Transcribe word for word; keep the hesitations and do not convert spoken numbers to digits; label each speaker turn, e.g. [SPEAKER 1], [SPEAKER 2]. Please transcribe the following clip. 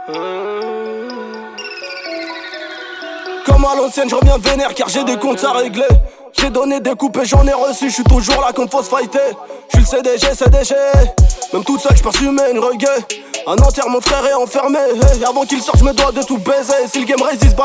[SPEAKER 1] Comme à l'ancienne, je reviens vénère car j'ai des comptes à régler. J'ai donné des coupes et j'en ai reçu, je suis toujours là quand faut se fighter. Je suis le C D G, C D G. Même toute seule, je perçumais une reggae. Un enterre, mon frère est enfermé. Hey, avant qu'il sorte, je me dois de tout baiser. Si le game résiste,